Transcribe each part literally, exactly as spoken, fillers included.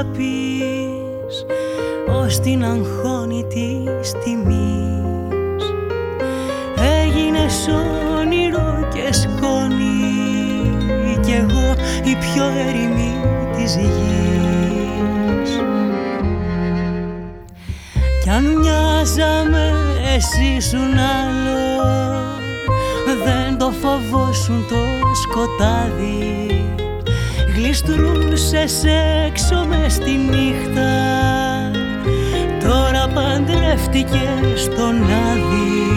αγάπης ως την αγχώνη της τιμής. Έγινες όνειρο και σκόνη κι εγώ η πιο ερημή της γης. Κι αν μοιάζαμε εσύ ήσουν άλλο, δεν το φοβόσουν το σκοτάδι. Γλιστρούσες έξω μες τη νύχτα, τώρα παντρεύτηκες τον Άδη.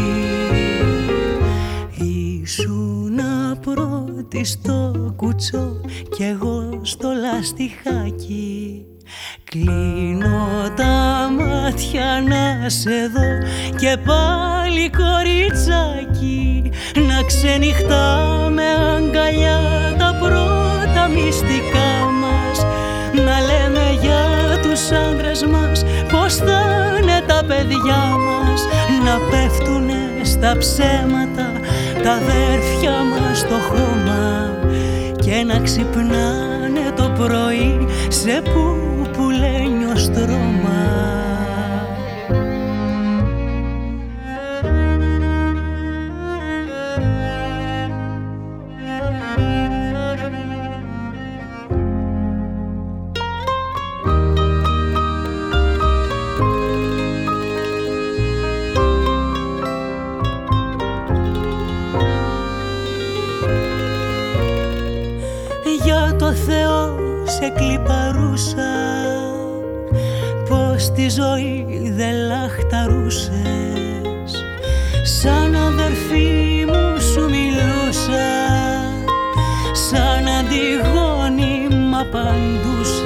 Ήσουνα πρώτη στο κουτσό κι εγώ στο λαστιχάκι. Κλείνω τα μάτια να σε δω και πάλι κοριτσάκι, να ξενυχτάμε αγκαλιά τα πρώτα μυστικά μας, να λέμε για τους άντρες μας πως θα είναι τα παιδιά μας, να πέφτουνε στα ψέματα τα αδέρφια μας στο χώμα και να ξυπνάνε το πρωί σε πουπουλένιο στρώμα. Για το Θεό σε κλιπαρούσα, πως τη ζωή δεν λαχταρούσες. Σαν αδερφή μου σου μιλούσα, σαν Αντιγόνη μ' απαντούσες.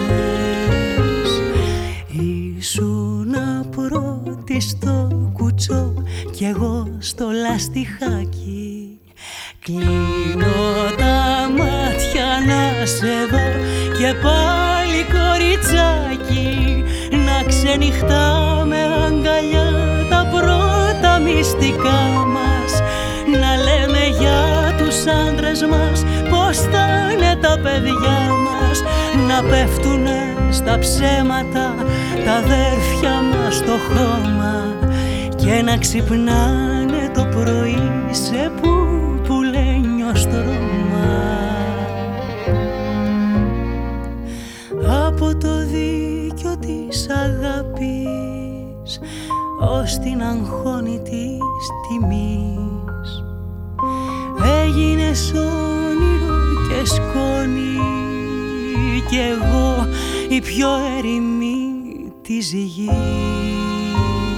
Ήσουνα πρώτη στο κουτσό κι εγώ στο λαστιχάκι. Κλείνω τα μάτια να σε δω και πάλι κοριτσάκι, να ξενυχτάμε αγκαλιά τα πρώτα μυστικά μας, να λέμε για τους άντρες μας πως θα είναι τα παιδιά μας, να πέφτουνε στα ψέματα τα αδέρφια μας στο χώμα και να ξυπνάνε το πρωί σε πουπουλένιο στρώμα. Από το δίκιο της αγάπης ως την αγχώνη της τιμής, έγινες όνειρο και σκόνη κι εγώ η πιο ερημή της γης.